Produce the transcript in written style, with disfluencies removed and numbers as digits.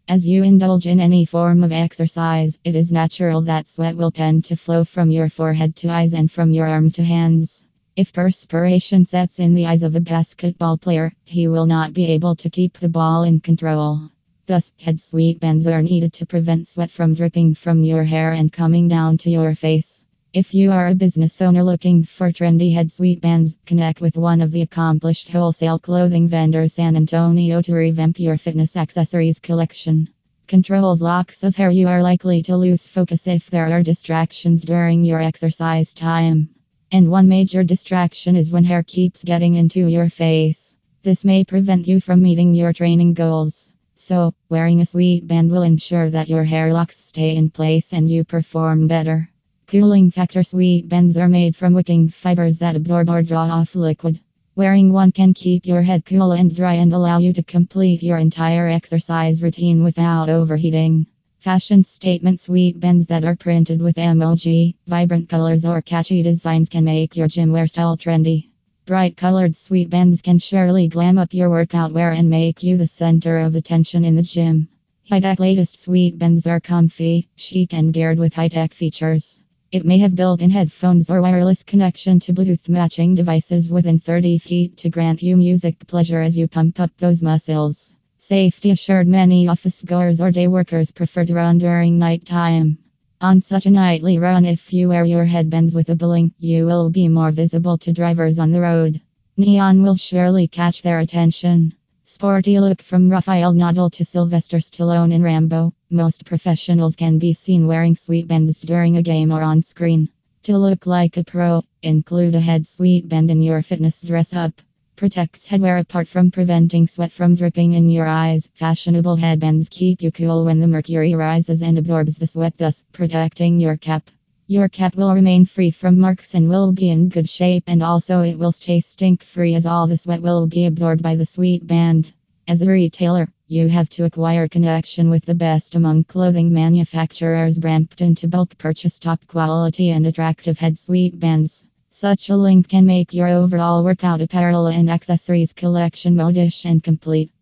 As you indulge in any form of exercise, it is natural that sweat will tend to flow from your forehead to eyes and from your arms to hands. If perspiration sets in the eyes of a basketball player, he will not be able to keep the ball in control. Thus, head sweatbands are needed to prevent sweat from dripping from your hair and coming down to your face. If you are a business owner looking for trendy head sweatbands, connect with one of the accomplished wholesale clothing vendors San Antonio to revamp your fitness accessories collection. Controls locks of hair. You are likely to lose focus if there are distractions during your exercise time. And one major distraction is when hair keeps getting into your face. This may prevent you from meeting your training goals. So, wearing a sweatband will ensure that your hair locks stay in place and you perform better. Cooling factor. Sweatbands are made from wicking fibers that absorb or draw off liquid. Wearing one can keep your head cool and dry and allow you to complete your entire exercise routine without overheating. Fashion statement. Sweatbands that are printed with emoji, vibrant colors, or catchy designs can make your gym wear style trendy. Bright colored sweatbands can surely glam up your workout wear and make you the center of attention in the gym. High-tech. Latest sweatbands are comfy, chic, and geared with high-tech features. It may have built-in headphones or wireless connection to Bluetooth matching devices within 30 feet to grant you music pleasure as you pump up those muscles. Safety assured. Many office goers or day workers prefer to run during nighttime. On such a nightly run, if you wear your headbands with a bling, you will be more visible to drivers on the road. Neon will surely catch their attention. Sporty look. From Rafael Nadal to Sylvester Stallone in Rambo, most professionals can be seen wearing sweatbands during a game or on screen. To look like a pro, include a head sweatband in your fitness dress up. Protects headwear. Apart from preventing sweat from dripping in your eyes, fashionable headbands keep you cool when the mercury rises and absorbs the sweat, thus protecting your cap. Your cap will remain free from marks and will be in good shape, and also it will stay stink-free as all the sweat will be absorbed by the sweatband. As a retailer, you have to acquire connection with the best among clothing manufacturers Brampton to bulk purchase top quality and attractive head sweatbands. Such a link can make your overall workout apparel and accessories collection modish and complete.